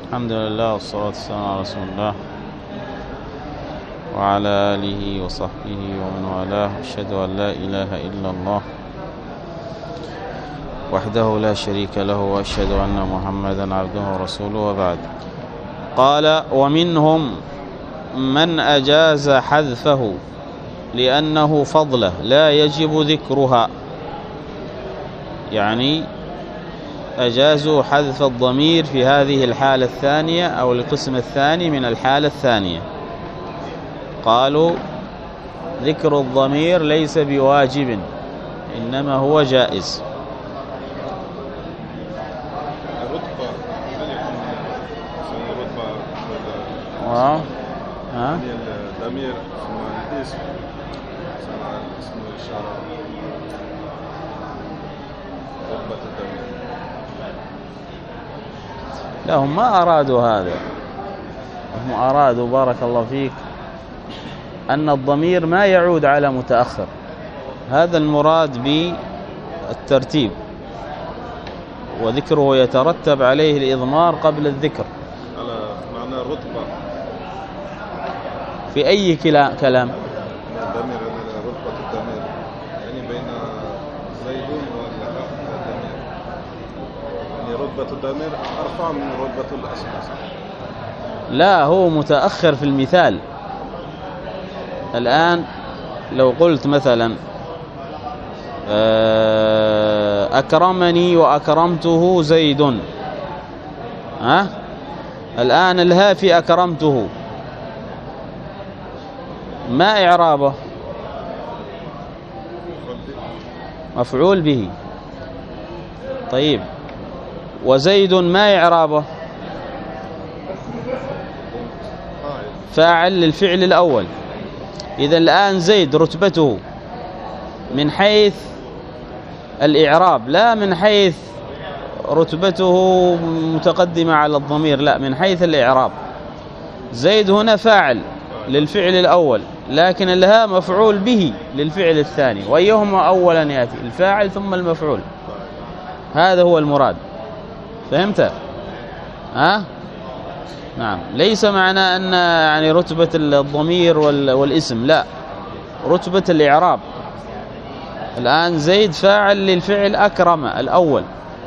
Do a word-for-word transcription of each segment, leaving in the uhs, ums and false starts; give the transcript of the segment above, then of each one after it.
الحمد لله والصلاة والسلام على رسول الله وعلى آله وصحبه ومن والاه. أشهد أن لا إله إلا الله وحده لا شريك له، وأشهد أن محمدا عبده ورسوله، وبعد. قال: ومنهم من أجاز حذفه لأنه فضله لا يجب ذكرها، يعني أجازوا حذف الضمير في هذه الحالة الثانية أو القسم الثاني من الحالة الثانية. قالوا ذكر الضمير ليس بواجب، إنما هو جائز. الرتبة ها ها الضمير ثم الاسم اسم الإشارة، رتبة الضمير. لا، هم ما أرادوا هذا. هم أرادوا بارك الله فيك أن الضمير ما يعود على متأخر، هذا المراد بالترتيب، وذكره يترتب عليه الإضمار قبل الذكر. على معنى الرتبة في أي كلام كلام الضمير، رتبة الضمير يعني بين زيد والضمير، يعني رتبة الضمير أرفع من رتبة الاسم. لا، هو متأخر في المثال. الآن لو قلت مثلا أكرمني وأكرمته زيد، ها الآن الهاء في أكرمته ما إعرابه؟ مفعول به. طيب، وزيد ما إعرابه؟ فاعل للفعل الأول. إذا الآن زيد رتبته من حيث الإعراب، لا من حيث رتبته متقدمة على الضمير، لا من حيث الإعراب. زيد هنا فاعل للفعل الأول، لكن الهاء مفعول به للفعل الثاني، وأيهما أولا يأتي؟ الفاعل ثم المفعول. هذا هو المراد. فهمت؟ ها؟ نعم. ليس معنى أن يعني رتبة الضمير والاسم، لا، رتبة الإعراب. الآن زيد فاعل للفعل أكرم الأول،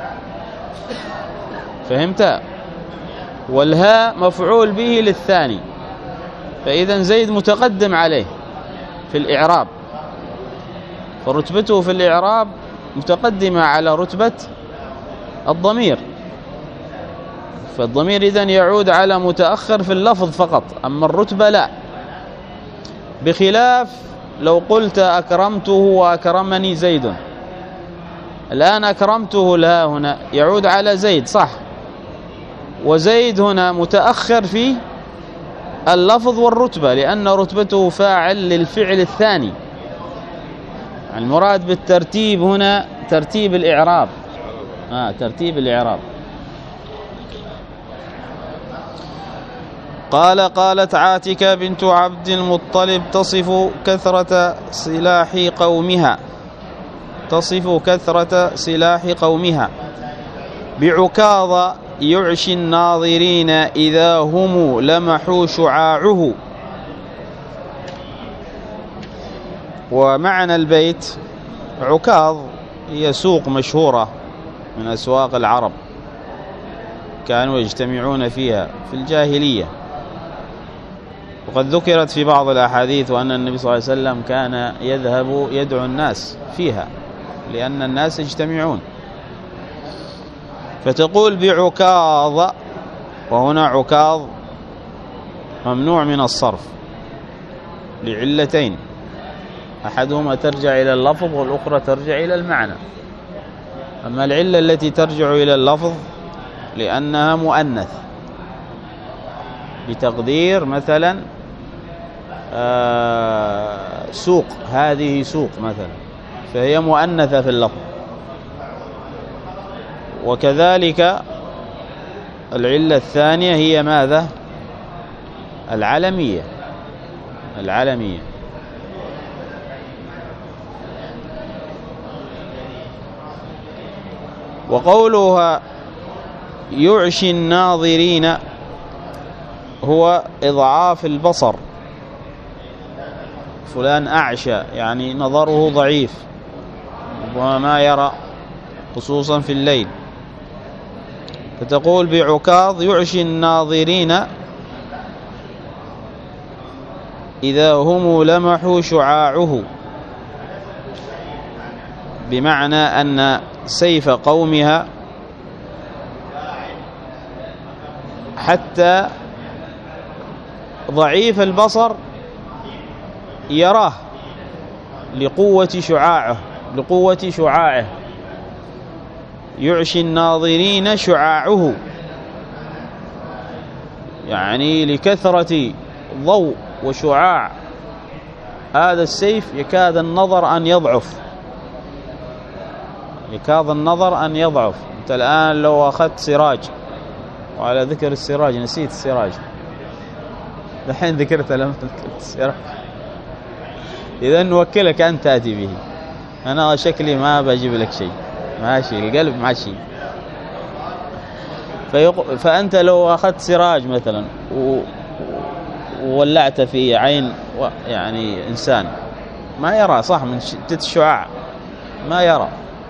فهمت؟ والهاء مفعول به للثاني، فإذا زيد متقدم عليه في الإعراب، فرتبته في الإعراب متقدمة على رتبة الضمير. فالضمير إذن يعود على متأخر في اللفظ فقط، أما الرتبة لا. بخلاف لو قلت أكرمته وأكرمني زيد، الآن أكرمته لا هنا يعود على زيد، صح، وزيد هنا متأخر في اللفظ والرتبة، لأن رتبته فاعل للفعل الثاني. المراد بالترتيب هنا ترتيب الإعراب، آه ترتيب الإعراب. قال: قالت عاتكة بنت عبد المطلب تصف كثرة سلاح قومها تصف كثرة سلاح قومها بعكاظ يعشي الناظرين إذا هم لمحوا شعاعه. ومعنى البيت: عكاظ هي سوق مشهورة من أسواق العرب، كانوا يجتمعون فيها في الجاهلية، وقد ذكرت في بعض الأحاديث وأن النبي صلى الله عليه وسلم كان يذهب يدعو الناس فيها لأن الناس يجتمعون. فتقول بعكاظ، وهنا عكاظ ممنوع من الصرف لعلتين: أحدهما ترجع إلى اللفظ، والأخرى ترجع إلى المعنى. أما العلة التي ترجع إلى اللفظ لأنها مؤنث، بتقدير مثلا آه سوق، هذه سوق مثلا، فهي مؤنثة في اللفظ. وكذلك العلة الثانية هي ماذا؟ العلمية. العلمية وقولها يعشي الناظرين هو إضعاف البصر. فلان أعشى يعني نظره ضعيف وما يرى خصوصا في الليل، فتقول بعكاظ يعشي الناظرين إذا هم لمحوا شعاعه، بمعنى أن سيف قومها حتى ضعيف البصر يراه لقوة شعاعه لقوة شعاعه يعشي الناظرين شعاعه، يعني لكثرة ضوء وشعاع هذا السيف يكاد النظر أن يضعف يكاد النظر أن يضعف. أنت الآن لو أخذت سراج، وعلى ذكر السراج نسيت السراج الحين ذكرت لما ذكرت السراج، إذا نوكلك أن تأتي به، أنا شكلي ما بجيب لك شيء، ماشي القلب ماشي. فيق... فأنت لو أخذت سراج مثلا و... وولعت في عين و... يعني إنسان ما يرى، صح، من شدة الشعاع ما يرى،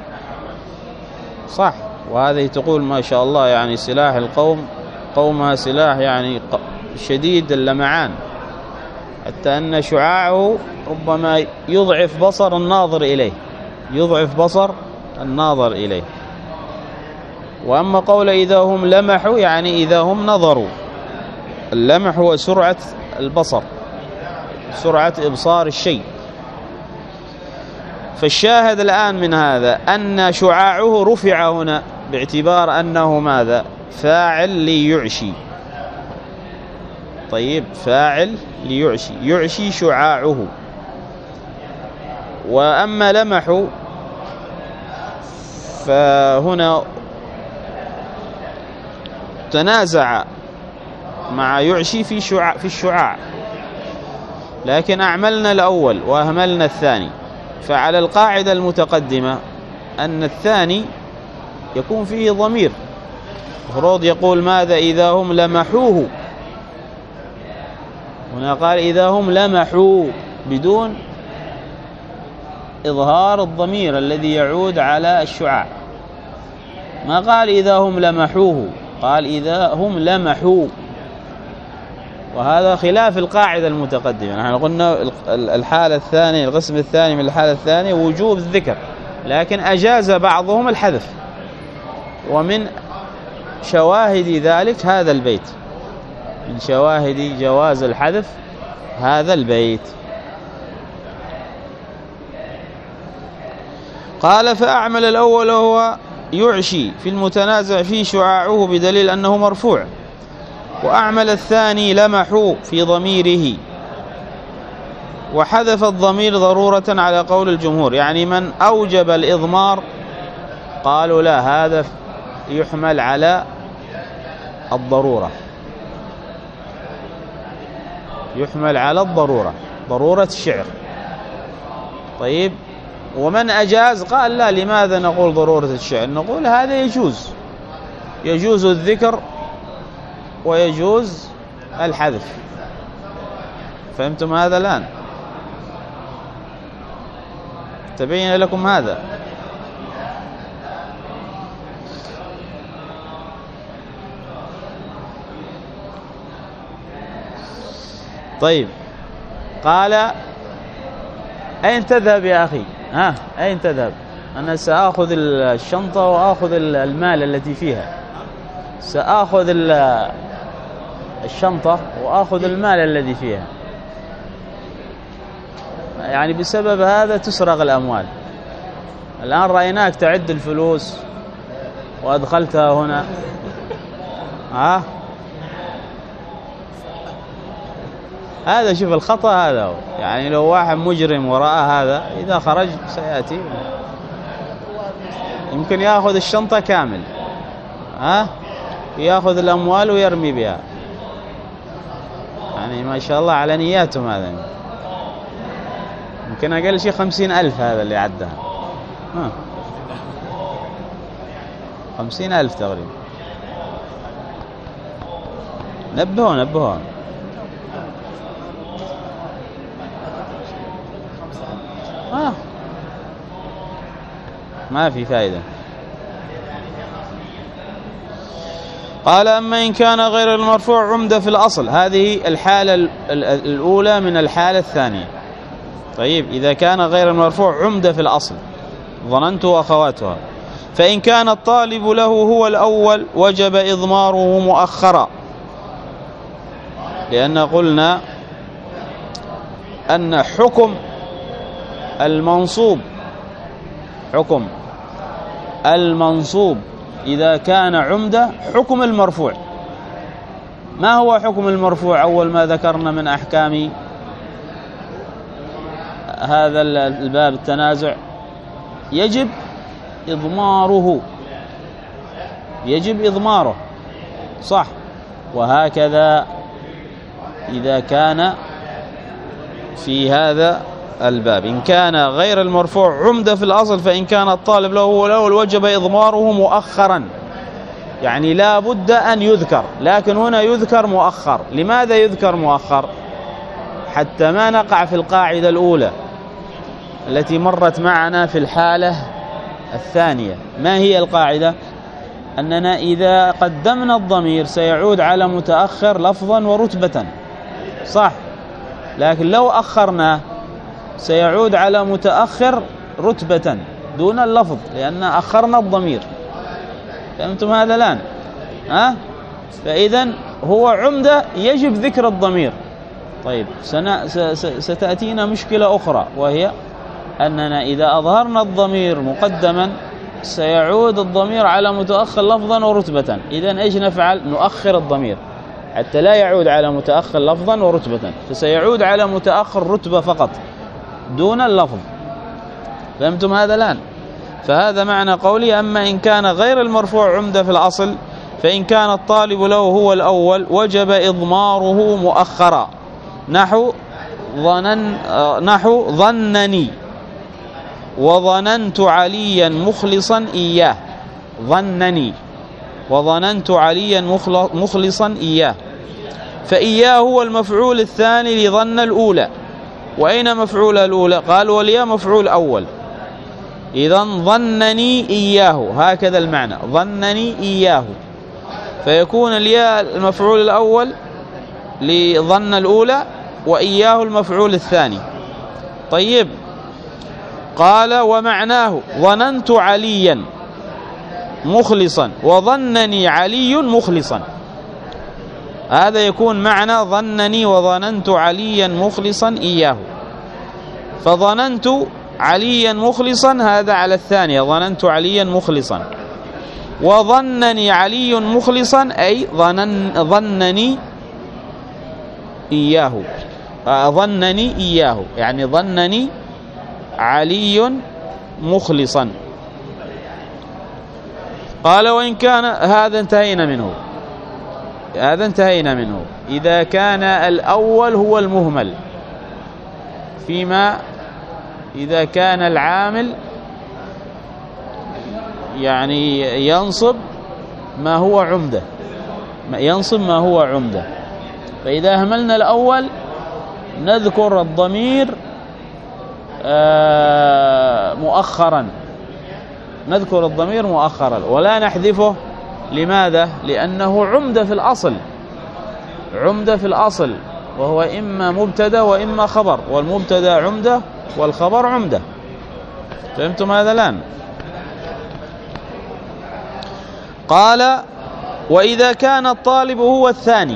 صح. وهذه تقول ما شاء الله يعني سلاح القوم قومها سلاح يعني شديد اللمعان، حتى أن شعاعه ربما يضعف بصر الناظر إليه يضعف بصر الناظر إليه. وأما قول إذا هم لمحوا يعني إذا هم نظروا، اللمح هو سرعة البصر، سرعة إبصار الشيء. فالشاهد الآن من هذا أن شعاعه رفع هنا باعتبار أنه ماذا؟ فاعل ليعشي. طيب، فاعل ليعشي، يعشي شعاعه. وأما لمح فهنا تنازع مع يعشي في شعاع في الشعاع، لكن أعملنا الأول وأهملنا الثاني. فعلى القاعدة المتقدمة أن الثاني يكون فيه ضمير، المفروض يقول ماذا؟ إذا هم لمحوه. هنا قال إذا هم لمحوا بدون إظهار الضمير الذي يعود على الشعاع، ما قال إذا هم لمحوه، قال إذا هم لمحوا، وهذا خلاف القاعدة المتقدمة. نحن قلنا الحالة الثانية، القسم الثاني من الحالة الثانية وجوب الذكر، لكن أجاز بعضهم الحذف، ومن شواهد ذلك هذا البيت، من شواهد جواز الحذف هذا البيت. قال فأعمل الأول وهو يعشي في المتنازع فيه شعاعه بدليل أنه مرفوع، وأعمل الثاني لمحوا في ضميره، وحذف الضمير ضرورة على قول الجمهور. يعني من أوجب الإضمار قالوا لا، هذا يحمل على الضرورة، يحمل على الضرورة، ضرورة الشعر. طيب، ومن أجاز قال لا، لماذا نقول ضرورة الشعر؟ نقول هذا يجوز، يجوز الذكر ويجوز الحذف. فهمتم هذا الآن؟ تبين لكم هذا. طيب، قال أين تذهب يا أخي؟ ها، أين تذهب؟ أنا سأخذ الشنطة وأخذ المال التي فيها، سأخذ الشنطة وأخذ المال الذي فيها. يعني بسبب هذا تسرق الأموال. الآن رأيناك تعد الفلوس وأدخلتها هنا، ها، هذا شوف الخطأ هذا هو. يعني لو واحد مجرم وراء هذا إذا خرج سيأتي يمكن يأخذ الشنطة كامل، ها، يأخذ الأموال ويرمي بها. يعني ما شاء الله على نياتهم. هذا يمكن أقل شيء خمسين ألف هذا اللي عدها، ها، خمسين ألف تقريبا. نبهوا نبهوا آه. ما في فائدة. قال أما إن كان غير المرفوع عمدة في الأصل، هذه الحالة الأولى من الحالة الثانية. طيب إذا كان غير المرفوع عمدة في الأصل، ظننت وأخواتها، فإن كان الطالب له هو الأول وجب إضماره مؤخرا، لأن قلنا أن حكم المنصوب حكم المنصوب إذا كان عمدة حكم المرفوع. ما هو حكم المرفوع؟ أول ما ذكرنا من أحكام هذا الباب التنازع، يجب إضماره، يجب إضماره، صح. وهكذا إذا كان في هذا الباب، إن كان غير المرفوع عمدة في الأصل، فإن كان الطالب له هو الأول وجب إضماره مؤخرا، يعني لا بد أن يذكر، لكن هنا يذكر مؤخر. لماذا يذكر مؤخر؟ حتى ما نقع في القاعدة الأولى التي مرت معنا في الحالة الثانية. ما هي القاعدة؟ أننا إذا قدمنا الضمير سيعود على متأخر لفظا ورتبة، صح، لكن لو أخرناه سيعود على متأخر رتبة دون اللفظ، لأن أخرنا الضمير. فهمتم هذا الآن؟ ها؟ فإذن هو عمدة يجب ذكر الضمير. طيب ستأتينا مشكلة أخرى، وهي أننا إذا أظهرنا الضمير مقدما سيعود الضمير على متأخر لفظا ورتبة. إذن إيش نفعل؟ نؤخر الضمير حتى لا يعود على متأخر لفظا ورتبة، فسيعود على متأخر رتبة فقط دون اللفظ. فهمتم هذا الآن؟ فهذا معنى قولي أما إن كان غير المرفوع عمدة في الأصل، فإن كان الطالب له هو الأول وجب إضماره مؤخرا، نحو ظنن نحو ظنني وظننت عليا مخلصا إياه. ظنني وظننت عليا مخلصا إياه، فإياه هو المفعول الثاني لظن الأولى. وأين مفعول الأولى؟ قال والياء مفعول أول. إذن ظنني إياه، هكذا المعنى، ظنني إياه، فيكون الياء المفعول الأول لظن الأولى، وإياه المفعول الثاني. طيب، قال ومعناه ظننت عليا مخلصا وظنني علي مخلصا، هذا يكون معنى ظنني وظننت عليا مخلصا إياه. فظننت عليا مخلصا هذا على الثانية، ظننت عليا مخلصا، وظنني علي مخلصا أي ظنن ظنني إياه، ظنني إياه يعني ظنني علي مخلصا. قال وإن كان، هذا انتهينا منه، هذا انتهينا منه إذا كان الأول هو المهمل، فيما إذا كان العامل يعني ينصب ما هو عمدة، ينصب ما هو عمدة. فإذا أهملنا الأول نذكر الضمير مؤخرا، نذكر الضمير مؤخرا ولا نحذفه. لماذا؟ لأنه عمدة في الأصل، عمدة في الأصل، وهو إما مبتدا وإما خبر، والمبتدا عمدة والخبر عمدة. فهمتم هذا الآن؟ قال وإذا كان الطالب هو الثاني،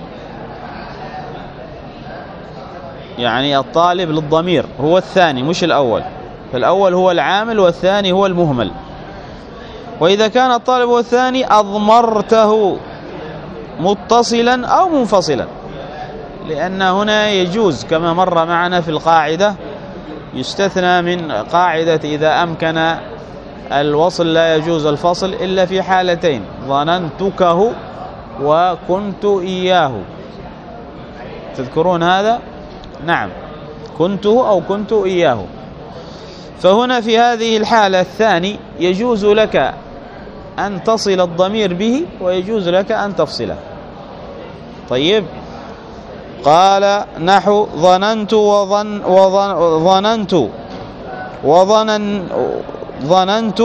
يعني الطالب للضمير هو الثاني مش الأول، فالأول هو العامل والثاني هو المهمل. وإذا كان الطالب هو الثاني أضمرته متصلا أو منفصلا، لأن هنا يجوز كما مر معنا في القاعدة، يستثنى من قاعدة إذا أمكن الوصل لا يجوز الفصل إلا في حالتين، ظننتكه وكنت إياه. تذكرون هذا؟ نعم، كنته أو كنت إياه. فهنا في هذه الحالة الثاني يجوز لك أن تصل الضمير به ويجوز لك أن تفصله. طيب. قال نحو ظننت وظن وظن ظننت وظنن ظننت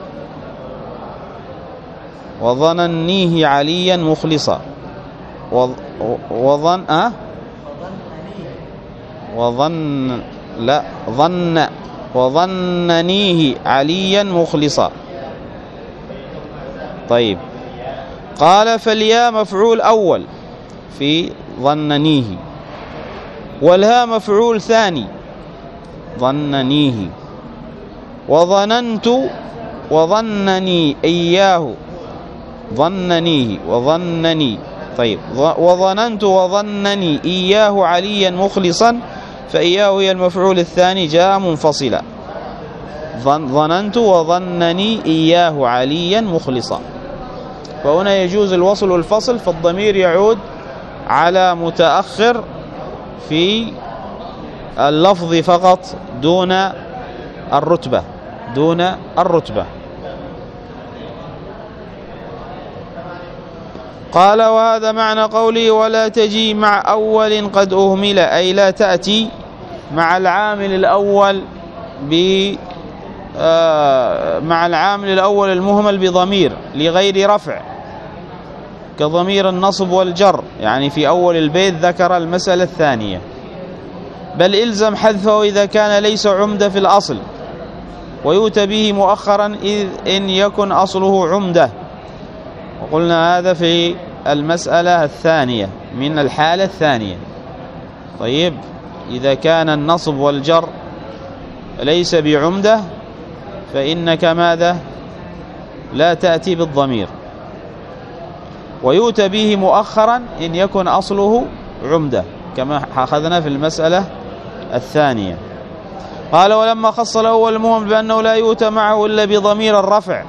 وظننيه عليا مخلصا وظن أه وظن لا ظن وظننيه عليا مخلصا. طيب. قال فالياء مفعول أول في ظننيه، والها مفعول ثاني ظننيه، وظننت وظنني إياه ظننيه وظنني. طيب. وظننت وظنني إياه عليا مخلصا، فإياه هي المفعول الثاني جاء منفصلا. ظننت وظنني إياه عليا مخلصا، فهنا يجوز الوصل والفصل، فالضمير يعود على متأخر في اللفظ فقط دون الرتبة دون الرتبة. قال وهذا معنى قوله ولا تجي مع أول قد أهمل، أي لا تأتي مع العامل الأول ب مع العامل الأول المهمل بضمير لغير رفع كضمير النصب والجر، يعني في أول البيت ذكر المسألة الثانية، بل إلزم حذفه إذا كان ليس عمدة في الأصل، ويؤتى به مؤخرا إذ إن يكن أصله عمدة. وقلنا هذا في المسألة الثانية من الحالة الثانية. طيب. إذا كان النصب والجر ليس بعمدة فإنك ماذا؟ لا تأتي بالضمير، ويؤتى به مؤخرا إن يكن أصله عمدة كما أخذنا في المسألة الثانية. قال ولما خص الأول المهم بأنه لا يؤتى معه إلا بضمير الرفع،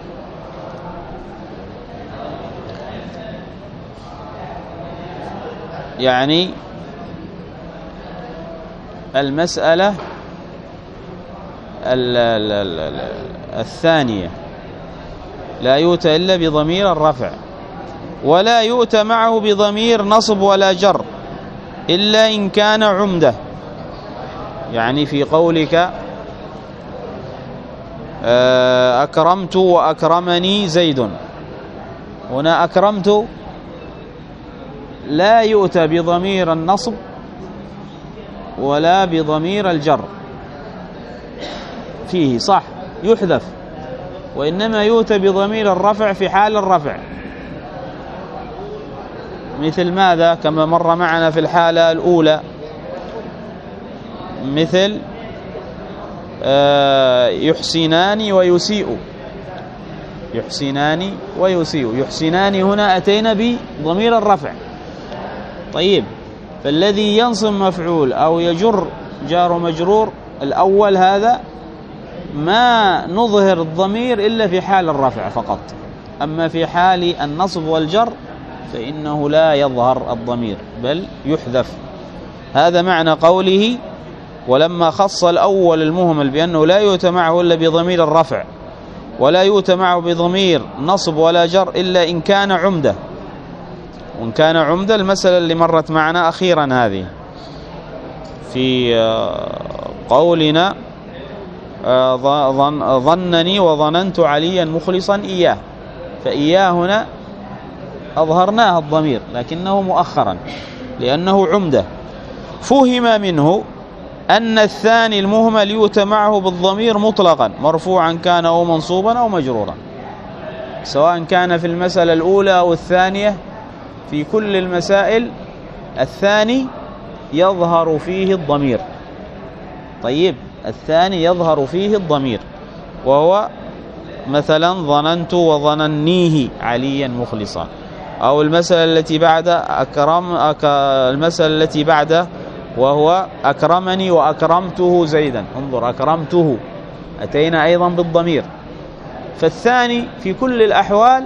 يعني المسألة الثانية لا يؤتى إلا بضمير الرفع، ولا يؤتى معه بضمير نصب ولا جر إلا إن كان عمدة، يعني في قولك أكرمت وأكرمني زيد، هنا أكرمت لا يؤتى بضمير النصب ولا بضمير الجر فيه، صح، يحذف، وإنما يؤتى بضمير الرفع في حال الرفع. مثل ماذا؟ كما مر معنا في الحالة الأولى، مثل يحسنان ويسيء، يحسنان ويسيء، يحسنان هنا أتينا بضمير الرفع. طيب. فالذي ينصب مفعول أو يجر جار مجرور الأول هذا ما نظهر الضمير إلا في حال الرفع فقط، أما في حال النصب والجر فإنه لا يظهر الضمير بل يحذف. هذا معنى قوله ولما خص الأول المهمل بأنه لا يؤتى معه إلا بضمير الرفع، ولا يؤتى معه بضمير نصب ولا جر إلا إن كان عمدة. وإن كان عمدة المسألة اللي مرت معنا أخيرا هذه في قولنا ظنني وظننت عليا مخلصا إياه، فإياه هنا أظهرناه الضمير لكنه مؤخرا لأنه عمدة. فهم منه أن الثاني المهمل يؤتى معه بالضمير مطلقا مرفوعا كان أو منصوبا أو مجرورا، سواء كان في المسألة الأولى أو الثانية، في كل المسائل الثاني يظهر فيه الضمير. طيب. الثاني يظهر فيه الضمير، وهو مثلا ظننت وظننيه عليا مخلصا، أو المسألة التي بعد أكرم أك... المسألة التي بعد وهو أكرمني وأكرمته زيدا، انظر أكرمته أتينا أيضا بالضمير. فالثاني في كل الأحوال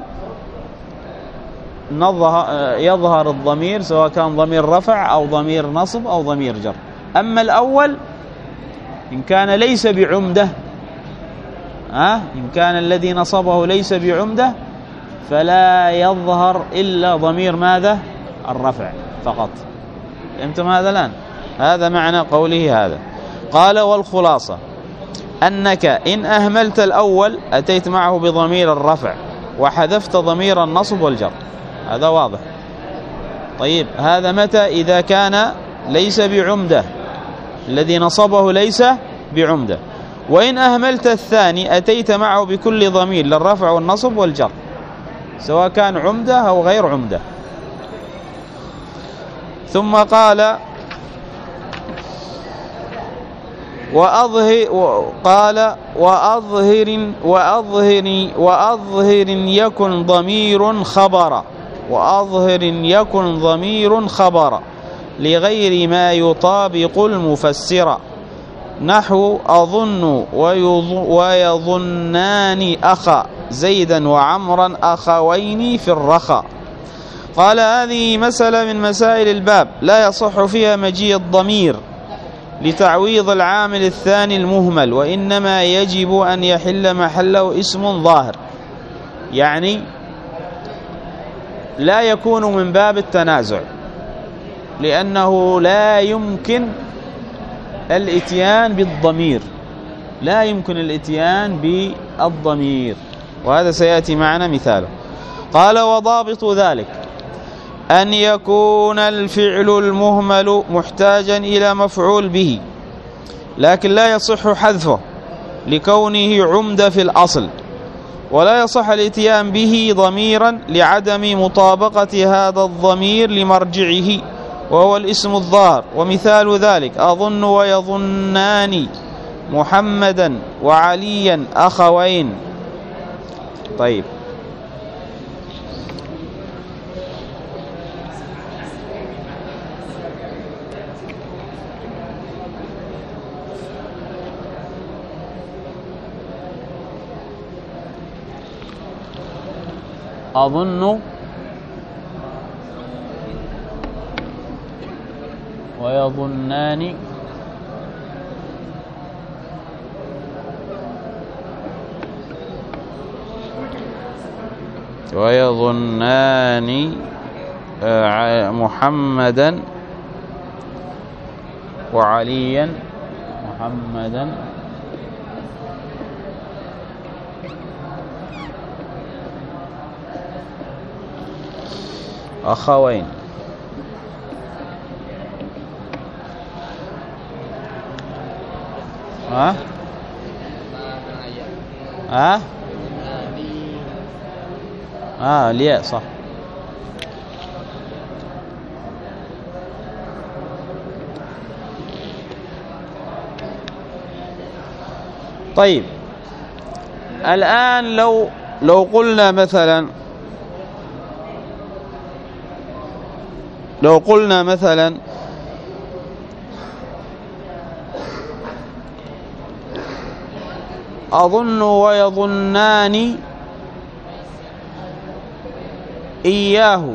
يظهر الضمير سواء كان ضمير رفع أو ضمير نصب أو ضمير جر. أما الأول إن كان ليس بعمدة، أه؟ إن كان الذي نصبه ليس بعمدة فلا يظهر إلا ضمير ماذا؟ الرفع فقط. فهمتم هذا الآن؟ هذا معنى قوله هذا. قال والخلاصة أنك إن أهملت الأول أتيت معه بضمير الرفع وحذفت ضمير النصب والجر. هذا واضح. طيب هذا متى؟ إذا كان ليس بعمدة، الذي نصبه ليس بعمدة. وإن أهملت الثاني أتيت معه بكل ضمير للرفع والنصب والجر، سواء كان عمدة أو غير عمدة. ثم قال وأظهر قال وأظهر وأظهر وأظهر يكن ضمير خبر وأظهر يكن ضمير خبر لغير ما يطابق المفسر، نحو أظن ويظنان أخا زيدا وعمرا أخوين في الرخاء. قال هذه مسألة من مسائل الباب لا يصح فيها مجيء الضمير لتعويض العامل الثاني المهمل، وإنما يجب أن يحل محله اسم ظاهر، يعني لا يكون من باب التنازع، لأنه لا يمكن الاتيان بالضمير لا يمكن الاتيان بالضمير وهذا سيأتي معنا مثاله. قال وضابط ذلك أن يكون الفعل المهمل محتاجا إلى مفعول به، لكن لا يصح حذفه لكونه عمد في الأصل، ولا يصح الاتيان به ضميرا لعدم مطابقة هذا الضمير لمرجعه وهو الاسم الظاهر. ومثال ذلك أظن ويظنان محمدا وعليا أخوين. طيب أظن ويظنان ويظنان محمدا وعليا محمدا أخوين. ها ها اه الياء صح. طيب الآن لو لو قلنا مثلا لو قلنا مثلا أظن ويظنان إياه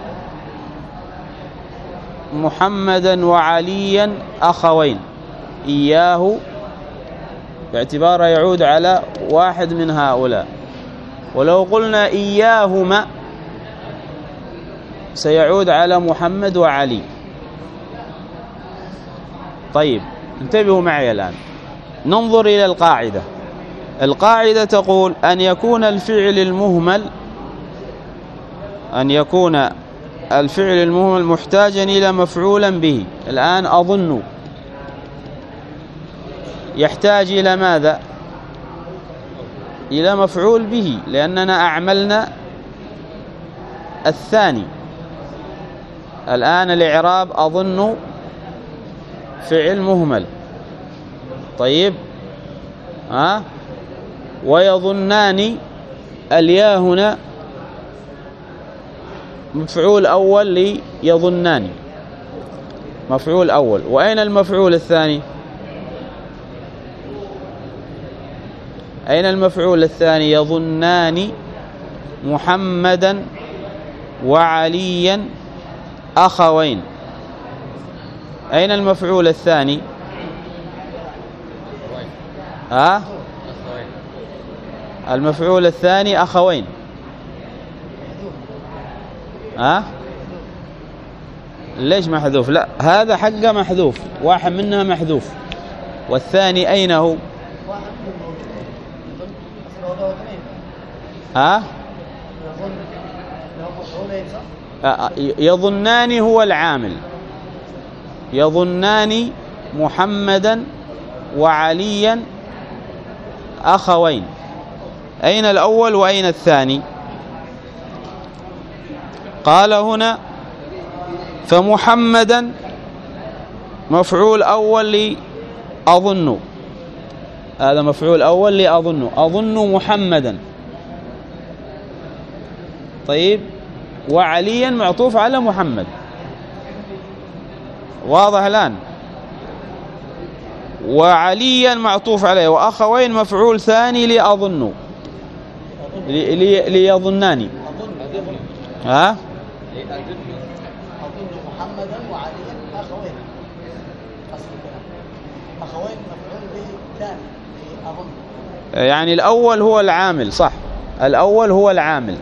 محمدا وعليا أخوين. إياه باعتباره يعود على واحد من هؤلاء، ولو قلنا إياهما سيعود على محمد وعلي. طيب انتبهوا معي الآن، ننظر إلى القاعدة. القاعدة تقول أن يكون الفعل المهمل أن يكون الفعل المهمل محتاجا إلى مفعولا به. الآن أظن يحتاج إلى ماذا؟ إلى مفعول به، لأننا أعملنا الثاني. الآن الإعراب أظن فعل مهمل. طيب ها أه؟ ويظنان الياء هنا مفعول أول ليظنان، مفعول أول. وأين المفعول الثاني؟ أين المفعول الثاني؟ يظنان محمدا وعليا أخوين. أين المفعول الثاني؟ ها؟ المفعول الثاني أخوين. ها؟ ليش محذوف؟ لا هذا حقه محذوف، واحد منها محذوف، والثاني أين هو؟ ها؟ يظنان هو العامل، يظنان محمدا وعليا أخوين. أين الأول وأين الثاني؟ قال هنا فمحمدا مفعول أول لأظن، هذا مفعول أول لأظن، أظن محمدا. طيب وعليا معطوف على محمد، واضح الآن؟ وعليا معطوف عليه، وأخوين مفعول ثاني لأظن، ليظنان. ها؟ أظن محمدا وعليا أخوين، أخوين مفعول به ثاني أظن، يعني الأول هو العامل، صح، الأول هو العامل،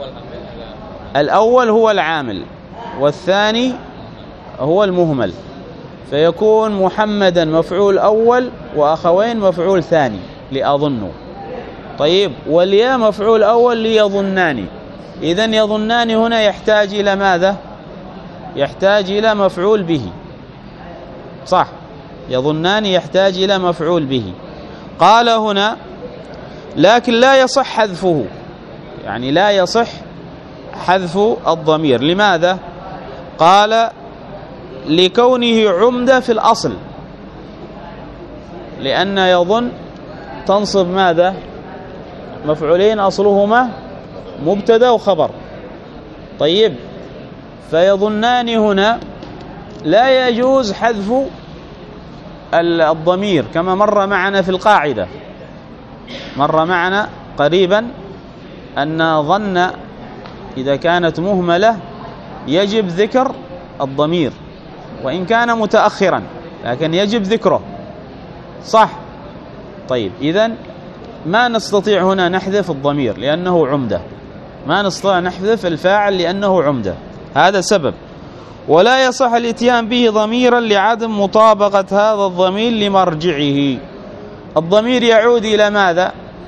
الأول هو العامل والثاني هو المهمل، فيكون محمدا مفعول أول وأخوين مفعول ثاني لأظن. طيب والياء مفعول أول ليظنان، إذن يظنان هنا يحتاج إلى ماذا؟ يحتاج إلى مفعول به، صح، يظنان يحتاج إلى مفعول به. قال هنا لكن لا يصح حذفه، يعني لا يصح حذف الضمير. لماذا؟ قال لكونه عمدة في الأصل، لأن يظن تنصب ماذا؟ مفعولين أصلهما مبتدأ وخبر. طيب فيظنان هنا لا يجوز حذف الضمير كما مر معنا في القاعدة، مر معنا قريبا أن ظن إذا كانت مهملة يجب ذكر الضمير وإن كان متأخرا، لكن يجب ذكره، صح. طيب إذن ما نستطيع هنا نحذف الضمير لأنه عمدة، ما نستطيع نحذف الفاعل لأنه عمدة، هذا سبب. ولا يصح الاتيان به ضميرا لعدم مطابقة هذا الضمير لمرجعه. الضمير يعود إلى ماذا؟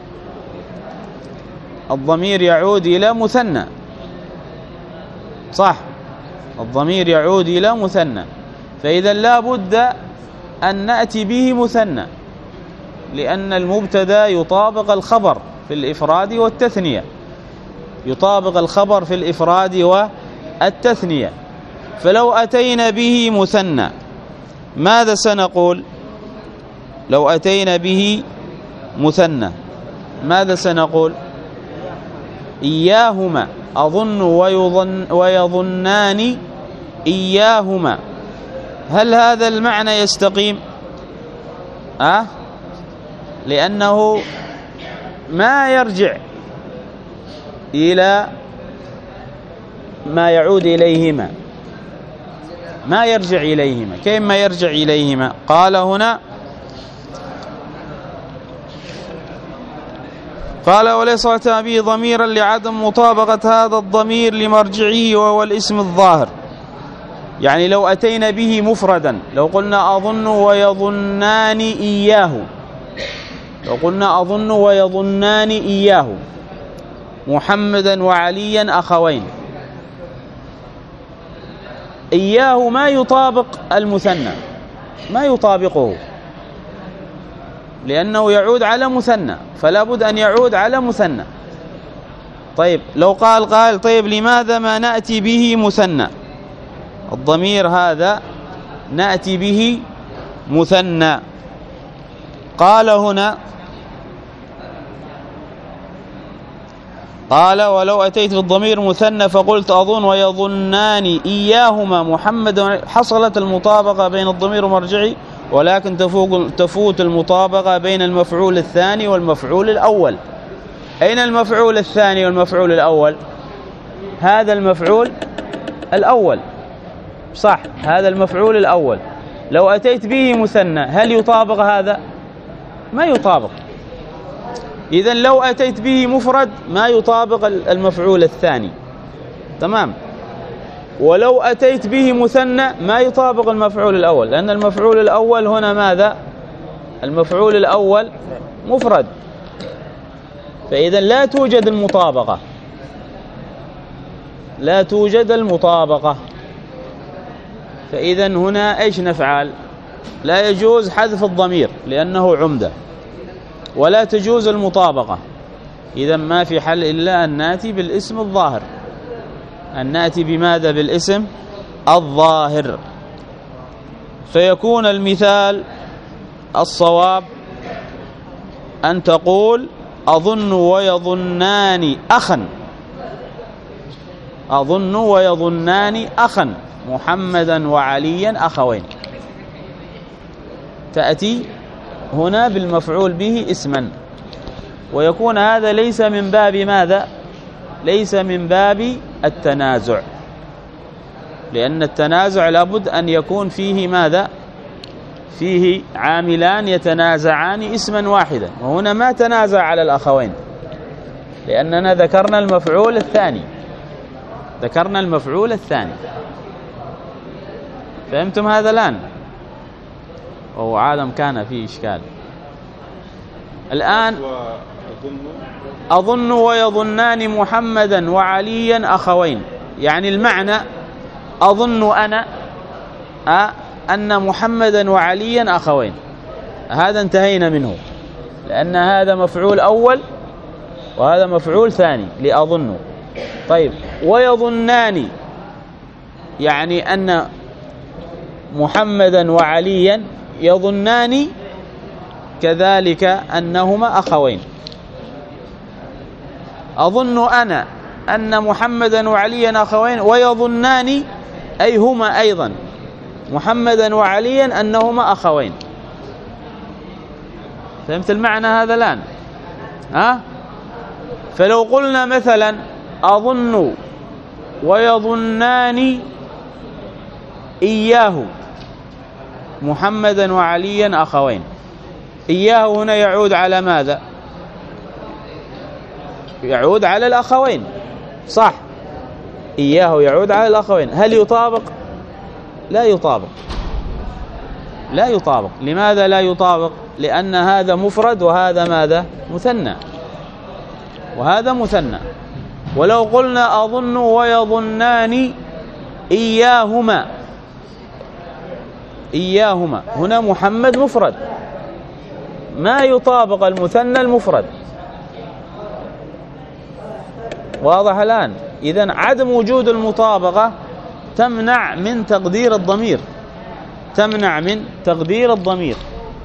الضمير يعود إلى مثنى، صح، الضمير يعود إلى مثنى، فإذا لا بد أن نأتي به مثنى، لأن المبتدا يطابق الخبر في الإفراد والتثنية، يطابق الخبر في الإفراد والتثنية. فلو أتينا به مثنى ماذا سنقول؟ لو أتينا به مثنى ماذا سنقول؟ إياهما، أظن ويظن ويظنان إياهما. هل هذا المعنى يستقيم؟ أه؟ لأنه ما يرجع إلى ما يعود إليهما، ما يرجع إليهما. كيف ما يرجع إليهما؟ قال هنا قال وليس أتى به ضميرا لعدم مطابقة هذا الضمير لمرجعه وهو الاسم الظاهر. يعني لو أتينا به مفردا، لو قلنا أظن ويظنان إياه، لو قلنا أظن ويظنان إياه محمدا وعليا أخوين، إياه ما يطابق المثنى، ما يطابقه، لأنه يعود على مثنى، فلا بد أن يعود على مثنى. طيب لو قال قال طيب لماذا ما نأتي به مثنى؟ الضمير هذا نأتي به مثنى. قال هنا قال ولو أتيت بالضمير مثنى فقلت أظن ويظنان إياهما محمد، حصلت المطابقة بين الضمير ومرجعي، ولكن تفوت المطابقة بين المفعول الثاني والمفعول الأول. أين المفعول الثاني والمفعول الأول؟ هذا المفعول الأول، صح، هذا المفعول الأول. لو أتيت به مثنى هل يطابق هذا؟ ما يطابق. إذن لو أتيت به مفرد ما يطابق المفعول الثاني، تمام. ولو أتيت به مثنى ما يطابق المفعول الأول، لأن المفعول الأول هنا ماذا؟ المفعول الأول مفرد، فإذا لا توجد المطابقة، لا توجد المطابقة. فإذا هنا إيش نفعل؟ لا يجوز حذف الضمير لأنه عمدة، ولا تجوز المطابقة. إذا ما في حل إلا أن نأتي بالاسم الظاهر، أن نأتي بماذا؟ بالاسم الظاهر. فيكون المثال الصواب أن تقول أظن ويظنان أخا، أظن ويظنان أخا محمدا وعليا أخوين. تأتي هنا بالمفعول به اسما، ويكون هذا ليس من باب ماذا؟ ليس من باب التنازع، لأن التنازع لابد أن يكون فيه ماذا؟ فيه عاملان يتنازعان اسما واحدا، وهنا ما تنازع على الأخوين لأننا ذكرنا المفعول الثاني، ذكرنا المفعول الثاني. فهمتم هذا الآن؟ وهو عالم كان فيه إشكال. الآن أظن ويظنان محمدا وعليا أخوين، يعني المعنى أظن أنا أه أن محمدا وعليا أخوين، هذا انتهينا منه، لأن هذا مفعول أول وهذا مفعول ثاني لأظن. طيب ويظنان يعني أن محمدا وعليا يظنان كذلك أنهما أخوين. أظن أنا أن محمدا وعليا أخوين، ويظنان أي هما أيضا محمدا وعليا أنهما أخوين. فهمت المعنى هذا الآن؟ ها؟ فلو قلنا مثلا أظن ويظنان إياه محمدا وعليا أخوين، إياه هنا يعود على ماذا؟ يعود على الأخوين، صح؟ إياه يعود على الأخوين. هل يطابق؟ لا يطابق، لا يطابق. لماذا لا يطابق؟ لأن هذا مفرد وهذا ماذا؟ مثنى، وهذا مثنى. ولو قلنا أظن ويظنان إياهما، إياهما هنا محمد مفرد، ما يطابق المثنى المفرد. واضح الآن؟ إذن عدم وجود المطابقة تمنع من تقدير الضمير، تمنع من تقدير الضمير.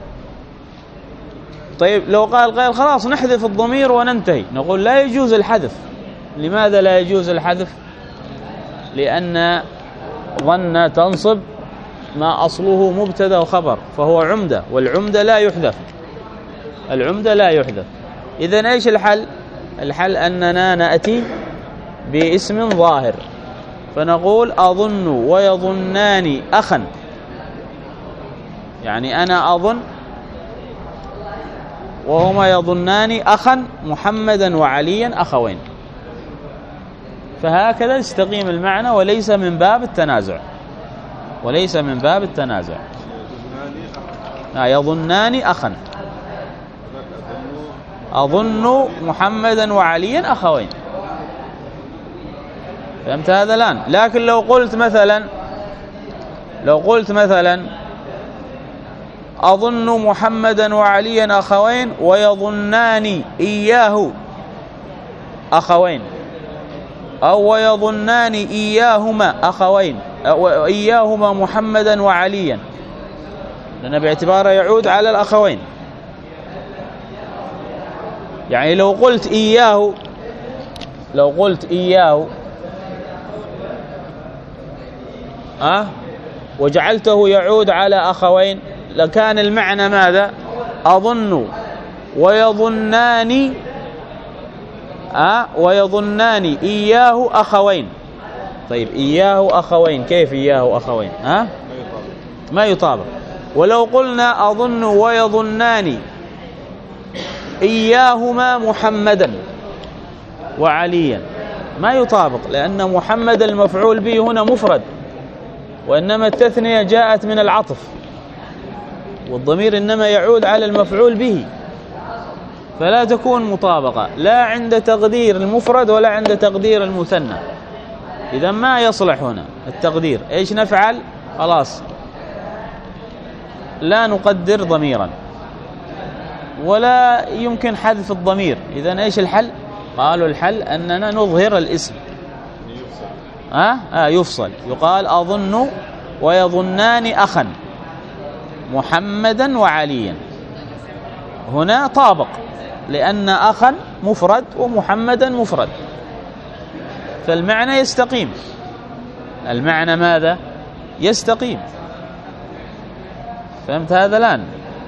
طيب لو قال قائل خلاص نحذف الضمير وننتهي، نقول لا يجوز الحذف. لماذا لا يجوز الحذف؟ لأن ظن تنصب ما أصله مبتدا وخبر، فهو عمدة، والعمدة لا يحذف، العمدة لا يحذف. إذن إيش الحل؟ الحل أننا نأتي باسم ظاهر، فنقول أظن ويظنان أخا، يعني أنا أظن وهما يظنان أخا محمدا وعليا أخوين. فهكذا يستقيم المعنى، وليس من باب التنازع، وليس من باب التنازع. يظنان أخا، أظن محمدا وعليا أخوين. فهمت هذا الآن؟ لكن لو قلت مثلا لو قلت مثلا أظن محمدا وعليا أخوين ويظنان إياه أخوين، أو ويظنان إياهما أخوين، أو إياهما محمدا وعليا، لأن باعتباره يعود على الأخوين. يعني لو قلت إياه لو قلت إياه أه وجعلته يعود على أخوين، لكان المعنى ماذا؟ أظن ويظنان أه ويظنان إياه أخوين. طيب إياه أخوين، كيف إياه أخوين؟ أه ما يطابق. ولو قلنا أظن ويظنان إياهما محمدا وعليا، ما يطابق، لأن محمد المفعول به هنا مفرد، وإنما التثنية جاءت من العطف، والضمير إنما يعود على المفعول به، فلا تكون مطابقة لا عند تقدير المفرد ولا عند تقدير المثنى. إذا ما يصلح هنا التقدير. إيش نفعل؟ خلاص لا نقدر ضميرا ولا يمكن حذف الضمير. إذن إيش الحل؟ قالوا الحل أننا نظهر الاسم. ها؟ آه يفصل، يقال أظن ويظنان أخا محمدا وعليا. هنا طابق، لأن أخا مفرد ومحمدا مفرد، فالمعنى يستقيم. المعنى ماذا؟ يستقيم. فهمت هذا الآن؟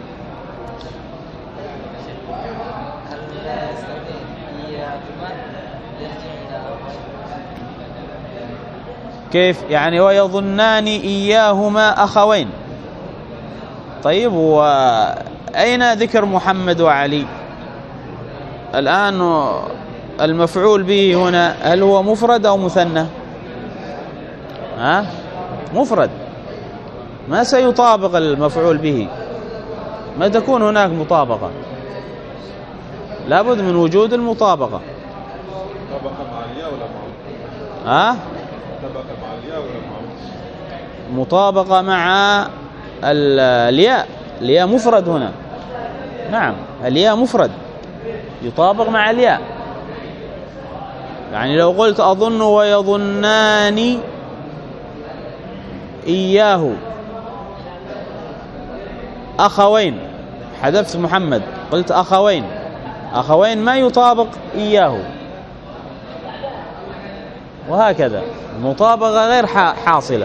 كيف يعني ويظنان إياهما أخوين؟ طيب وأين ذكر محمد وعلي؟ الآن المفعول به هنا هل هو مفرد أو مثنى؟ ها؟ مفرد، ما سيطابق المفعول به، ما تكون هناك مطابقة، لابد من وجود المطابقة. مطابقة مع الياء ولا مع؟ ها؟ مطابقة مع الياء ولا مع؟ مطابقة مع الياء. الياء مفرد هنا. نعم الياء مفرد يطابق مع الياء. يعني لو قلت أظن ويظنان إياه أخوين، حذفت محمد قلت أخوين، أخوين ما يطابق إياه، وهكذا المطابقة غير حاصلة.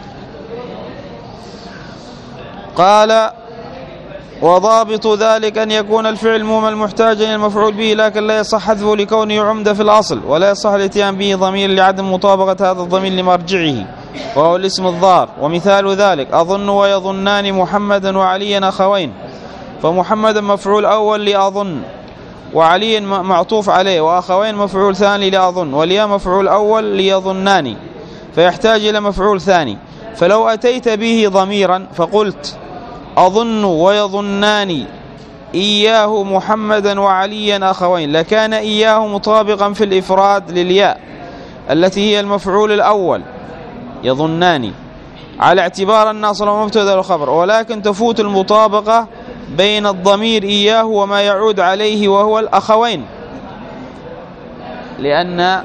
قال وضابط ذلك أن يكون الفعل مهمل محتاجا إلى المفعول به، لكن لا يصح حذفه لكونه عمدة في الأصل، ولا يصح الاتيان به ضمير لعدم مطابقة هذا الضمير لمرجعه وهو الاسم الظاهر. ومثال ذلك أظن ويظنان محمدا وعليا أخوين، فمحمدا مفعول أول لأظن، وعلي معطوف عليه، وأخوين مفعول ثاني لأظن، والياء مفعول أول ليظنان، فيحتاج إلى مفعول ثاني. فلو أتيت به ضميرا فقلت أظن ويظنان إياه محمدا وعليا أخوين، لكان إياه مطابقا في الإفراد للياء التي هي المفعول الأول يظنان، على اعتبار أن أصله مبتدأ وخبر، ولكن تفوت المطابقة بين الضمير إياه وما يعود عليه وهو الأخوين، لأن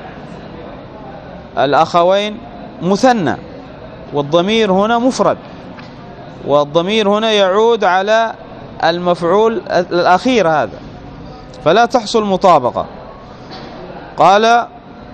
الأخوين مثنى والضمير هنا مفرد، والضمير هنا يعود على المفعول الأخير هذا، فلا تحصل مطابقة. قال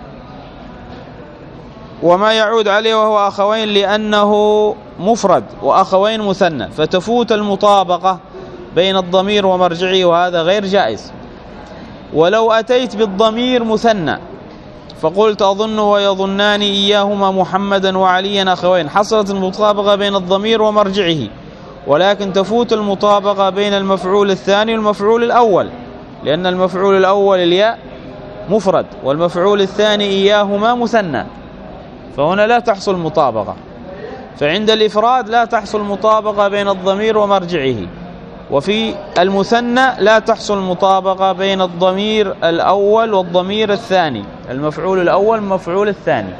وما يعود عليه وهو أخوين لأنه مفرد وأخوين مثنى، فتفوت المطابقة بين الضمير ومرجعه، وهذا غير جائز. ولو أتيت بالضمير مثنى فقلت أظن ويظنان إياهما محمدا وعليا أخوين، حصلت المطابقة بين الضمير ومرجعه، ولكن تفوت المطابقة بين المفعول الثاني والمفعول الأول، لأن المفعول الأول الياء مفرد والمفعول الثاني إياهما مثنى، فهنا لا تحصل مطابقة. فعند الإفراد لا تحصل مطابقة بين الضمير ومرجعه، وفي المثنى لا تحصل مطابقة بين الضمير الأول والضمير الثاني، المفعول الأول والمفعول الثاني،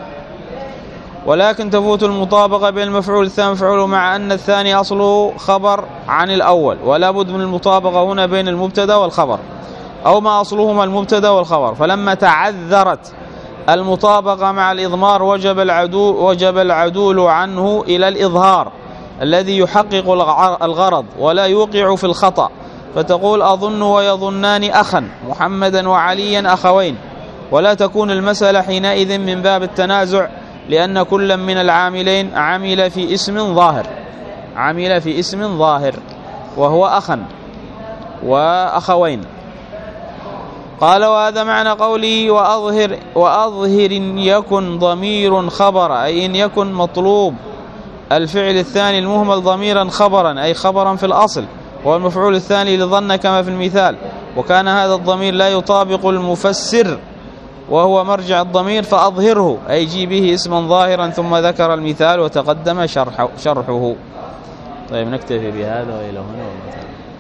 ولكن تفوت المطابقة بين المفعول الثاني والمفعول، مع أن الثاني أصله خبر عن الأول، ولا بد من المطابقة هنا بين المبتدا والخبر، أو ما أصلهما المبتدا والخبر. فلما تعذرت المطابقة مع الإضمار وجب العدول, وجب العدول عنه إلى الإظهار الذي يحقق الغرض ولا يوقع في الخطأ، فتقول أظن ويظنان أخا محمدا وعليا أخوين، ولا تكون المسألة حينئذ من باب التنازع، لأن كل من العاملين عمل في اسم ظاهر عمل في اسم ظاهر وهو أخا وأخوين. قال وهذا معنى قوله وأظهر, وأظهر إن يكن ضمير خبر، أي إن يكن مطلوب الفعل الثاني المهمل ضميرا خبرا، أي خبرا في الأصل، وهو المفعول الثاني لظن كما في المثال، وكان هذا الضمير لا يطابق المفسر وهو مرجع الضمير فأظهره، أي جي به اسما ظاهرا، ثم ذكر المثال وتقدم شرح شرحه. طيب نكتفي بهذا وإلى هنا والله تعالى.